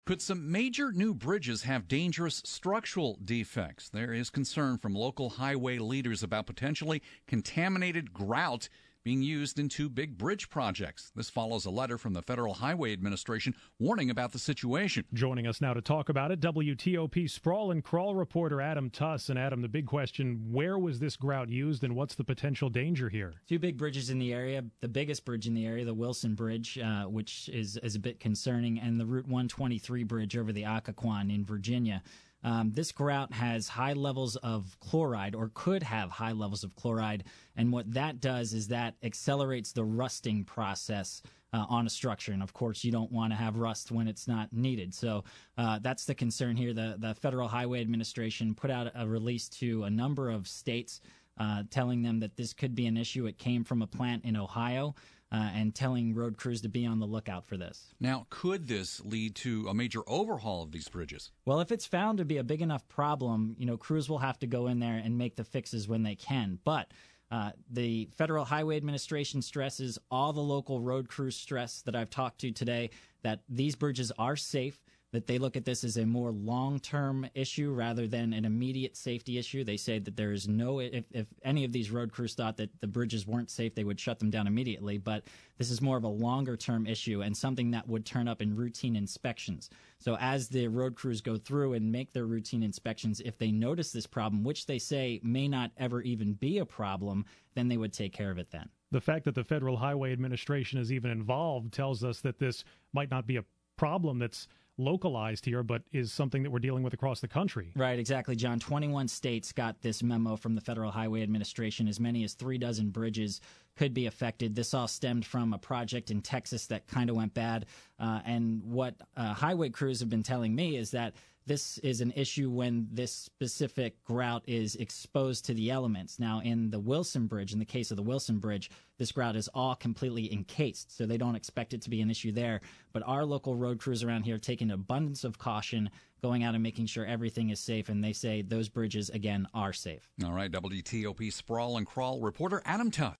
Could some major new bridges have dangerous structural defects? There is concern from local highway leaders about potentially contaminated grout being used in two big bridge projects. This follows a letter from the Federal Highway Administration warning about the situation. Joining us now to talk about it, WTOP sprawl and crawl reporter Adam Tuss. And Adam, the big question, where was this grout used and what's the potential danger here? Two big bridges in the area. The biggest bridge in the area, the Wilson Bridge, which is a bit concerning, and the Route 123 bridge over the Occoquan in Virginia. This grout has high levels of chloride, or could have high levels of chloride, and what that does is that accelerates the rusting process on a structure. And of course, you don't want to have rust when it's not needed. So that's the concern here. The Federal Highway Administration put out a release to a number of states telling them that this could be an issue. It came from a plant in Ohio. And telling road crews to be on the lookout for this. Now, could this lead to a major overhaul of these bridges? Well, if it's found to be a big enough problem, crews will have to go in there and make the fixes when they can. But the Federal Highway Administration stresses, all the local road crews stress that I've talked to today, that these bridges are safe, that they look at this as a more long-term issue rather than an immediate safety issue. They say that there is if any of these road crews thought that the bridges weren't safe, they would shut them down immediately. But this is more of a longer-term issue and something that would turn up in routine inspections. So as the road crews go through and make their routine inspections, if they notice this problem, which they say may not ever even be a problem, then they would take care of it then. The fact that the Federal Highway Administration is even involved tells us that this might not be a problem that's localized here, but is something that we're dealing with across the country. Right, exactly, John. 21 states got this memo from the Federal Highway Administration. As many as 36 bridges could be affected. This all stemmed from a project in Texas that kind of went bad. And what highway crews have been telling me is that this is an issue when this specific grout is exposed to the elements. Now, in the Wilson Bridge, in the case of the Wilson Bridge, this grout is all completely encased, so they don't expect it to be an issue there. But our local road crews around here take an abundance of caution, going out and making sure everything is safe, and they say those bridges, again, are safe. All right, WTOP sprawl and crawl reporter Adam Tuss.